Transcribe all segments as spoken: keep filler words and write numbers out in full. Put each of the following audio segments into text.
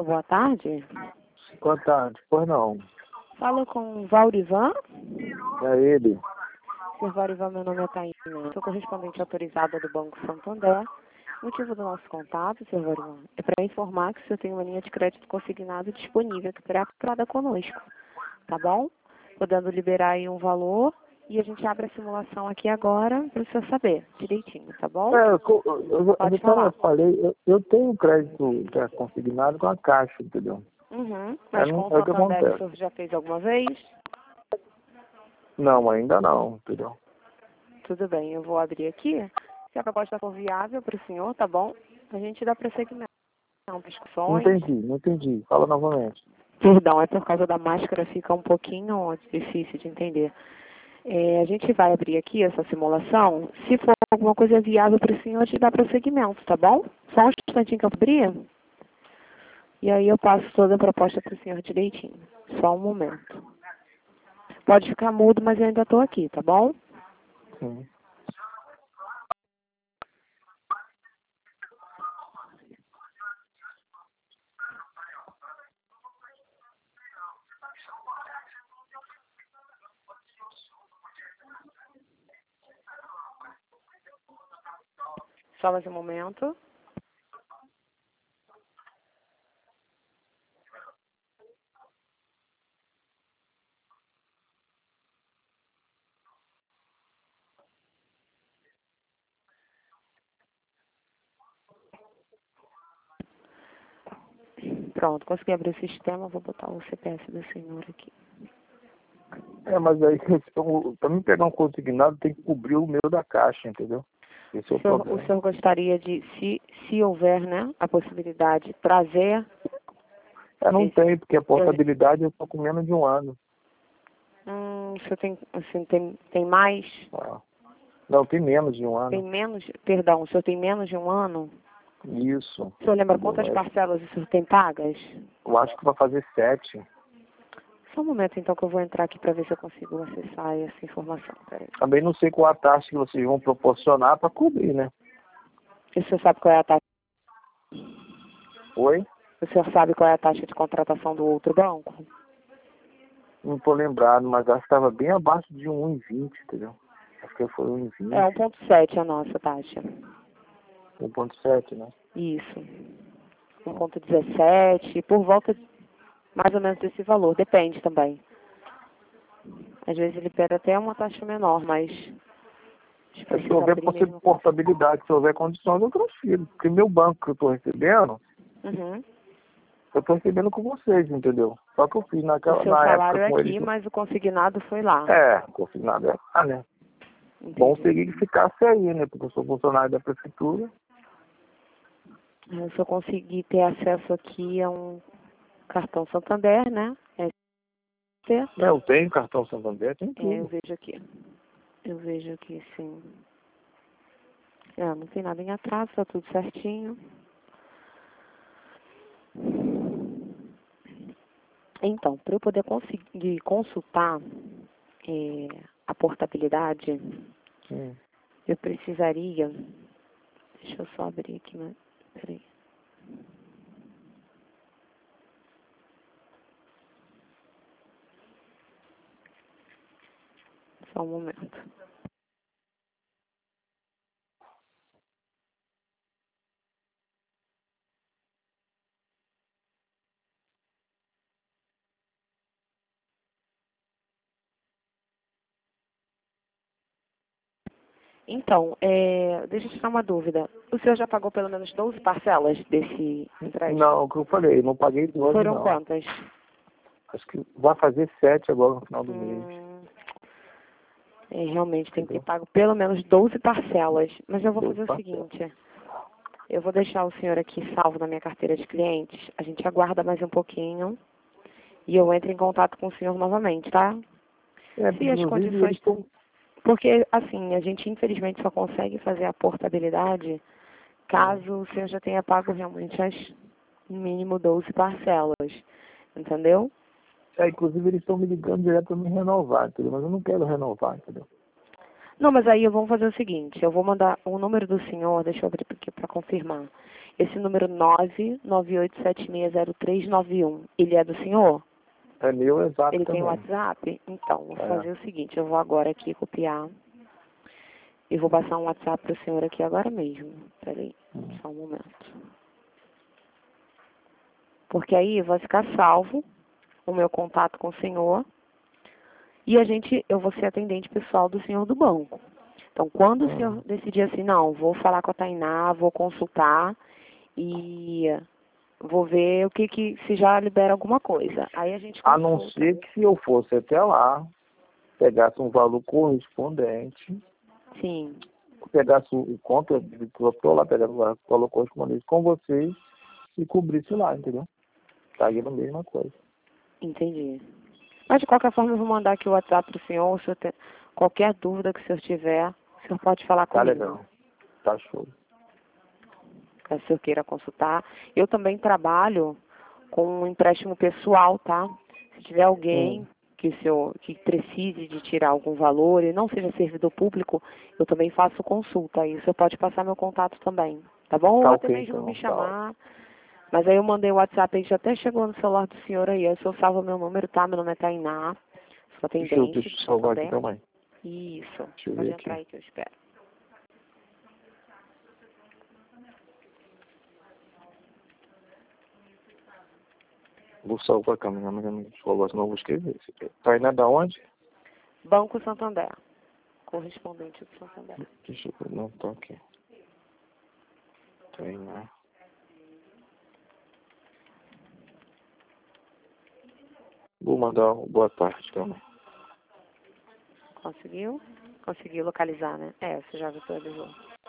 boa tarde. Boa tarde, pois não. Falo com o Valdivan. É ele. Senhor Valdivan, meu nome é Taína. Sou correspondente autorizada do Banco Santander. O motivo do nosso contato, senhor Valdivan, é para informar que o senhor tem uma linha de crédito consignado disponível que será aplicada conosco. Tá bom? Podendo liberar aí um valor e a gente abre a simulação aqui agora para o senhor saber direitinho, tá bom? É, eu, eu, eu, Pode eu, falar. eu falei, eu, eu tenho crédito já consignado com a Caixa, entendeu? Uhum. Mas É, com não, o é o que Santander o acontece. senhor já fez alguma vez? Não, ainda não, entendeu? Tudo bem, eu vou abrir aqui. Se a proposta for viável para o senhor, tá bom? A gente dá prosseguimento. Não, Não discussões. entendi, não entendi. Fala novamente. Perdão, é por causa da máscara, fica um pouquinho difícil de entender. É, a gente vai abrir aqui essa simulação. Se for alguma coisa viável para o senhor, a gente dá prosseguimento, tá bom? Só um instantinho que eu abrir. E aí eu passo toda a proposta para o senhor direitinho. Só um momento. Pode ficar mudo, mas eu ainda estou aqui, tá bom? Sim. Só mais um momento. Pronto, consegui abrir o sistema, vou botar o C P F do senhor aqui. É, mas aí, para mim pegar um consignado, tem que cobrir o meu da Caixa, entendeu? Esse é O o senhor, o problema. senhor gostaria de, se, se houver, né, a possibilidade, trazer... É, não esse, tem, porque a portabilidade eu estou com menos de um ano. Hum, o senhor tem, assim, tem, tem mais? Ah. Não, tem menos de um Tem ano. menos, perdão, o senhor tem menos de um ano? Isso. O senhor lembra Entendeu? quantas É, parcelas o senhor tem pagas? eu acho que vai fazer sete. Só um momento, então, que eu vou entrar aqui para ver se eu consigo acessar essa informação. Peraí. Também não sei qual a taxa que vocês vão proporcionar para cobrir, né? E o senhor sabe qual é a taxa? Oi? O senhor sabe qual é a taxa de contratação do outro banco? Não estou lembrado, mas acho que estava bem abaixo de um e vinte, entendeu? Acho que foi um e vinte. É um ponto sete a nossa taxa. um ponto sete, né? Isso. um ponto dezessete, por volta mais ou menos desse valor. Depende também. Às vezes ele pede até uma taxa menor, mas a gente É, se precisa houver abrir mesmo. portabilidade, se houver condições, eu transfiro. Porque meu banco que eu estou recebendo, Uhum. eu estou recebendo com vocês, entendeu? Só que eu fiz O naquela, seu na salário época é com eles. aqui, mas o consignado foi lá. É, consignado é lá, né? Bom Entendi. seria que ficasse aí, né? Porque eu sou funcionário da prefeitura. Eu só consegui ter acesso aqui a um cartão Santander, né? É, É, eu tenho cartão Santander, tem é, eu tudo. vejo aqui. Eu vejo aqui, sim. É, não tem nada em atraso, tá tudo certinho. Então, para eu poder conseguir consultar é, a portabilidade, Hum. eu precisaria... Deixa eu só abrir aqui, né? Peraí. Só um momento. Então, é, deixa eu tirar uma dúvida. O senhor já pagou pelo menos doze parcelas desse empréstimo? Não, o que eu falei, não paguei doze, Foram não. quantas? Acho que vai fazer sete agora no final do mês. Hum, é, realmente tem que ter Entendeu? pago pelo menos doze parcelas. Mas eu vou doze fazer o parcelas. seguinte. Eu vou deixar o senhor aqui salvo na minha carteira de clientes. A gente aguarda mais um pouquinho. E eu entro em contato com o senhor novamente, tá? É, Se as inclusive eles condições... estão. Porque, assim, a gente infelizmente só consegue fazer a portabilidade caso o senhor já tenha pago realmente as no mínimo doze parcelas. Entendeu? É, inclusive eles estão me ligando direto para me renovar, entendeu? Mas eu não quero renovar, entendeu? Não, mas aí vamos fazer o seguinte, eu vou mandar o número do senhor, deixa eu abrir aqui para confirmar. Esse número nove nove oito sete seis zero três nove um, ele é do senhor? É meu exato Ele também. tem WhatsApp? Então, vou É. fazer o seguinte, eu vou agora aqui copiar e vou passar um WhatsApp para o senhor aqui agora mesmo. Peraí, Hum. só um momento. Porque aí vai ficar salvo o meu contato com o senhor e a gente, eu vou ser atendente pessoal do senhor do banco. Então, quando o Hum. senhor decidir assim, não, vou falar com a Tainá, vou consultar e vou ver o que, que se já libera alguma coisa. Aí a gente A consulta. não ser que se eu fosse até lá, pegasse um valor correspondente, Sim, pegasse o conta, eu lá, pegasse o valor correspondente com vocês e cobrisse lá, entendeu? Estaria a mesma coisa. entendi. Mas de qualquer forma eu vou mandar aqui o WhatsApp para o senhor, se eu ter qualquer dúvida que o senhor tiver, o senhor pode falar Tá comigo. legal. Tá show. Caso o senhor queira consultar. Eu também trabalho com um empréstimo pessoal, tá? Se tiver alguém Hum. que, o senhor, que precise de tirar algum valor e não seja servidor público, eu também faço consulta. Aí o senhor pode passar meu contato também, tá bom? Tá Ou até ok, mesmo então. me Tá. chamar. Mas aí eu mandei o WhatsApp, aí já até chegou no celular do senhor aí. Aí o senhor salva meu número, tá? Meu nome é Tainá, sou Deixa eu, atendente deixa de eu salvar aqui Santander. também. Isso, Deixa eu pode ver entrar aqui. aí que eu espero. Vou salvar a câmera, mas eu não salvar, senão eu vou escrever. Tá indo da onde? Banco Santander, correspondente do Santander. Deixa eu ver, não, tá aqui. Tá indo, né? Vou mandar um boa tarde também. Conseguiu? Conseguiu localizar, né? É, você já visualizou.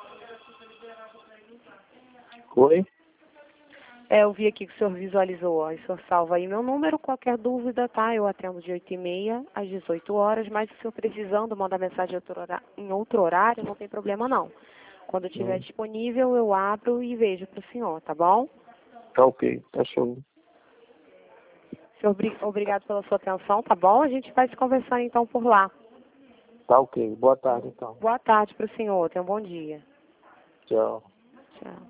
Oi? É, eu vi aqui que o senhor visualizou. Aí o senhor salva aí meu número, qualquer dúvida, tá? Eu atendo de oito e meia às dezoito horas, mas se o senhor precisando mandar mensagem em outro horário, não tem problema não. Quando eu estiver Hum. disponível, eu abro e vejo para o senhor, tá bom? Tá ok, tá show. Senhor, obrigado pela sua atenção, tá bom? A gente vai se conversando então por lá. Tá ok, boa tarde então. Boa tarde para o senhor, tenha um bom dia. Tchau. Tchau.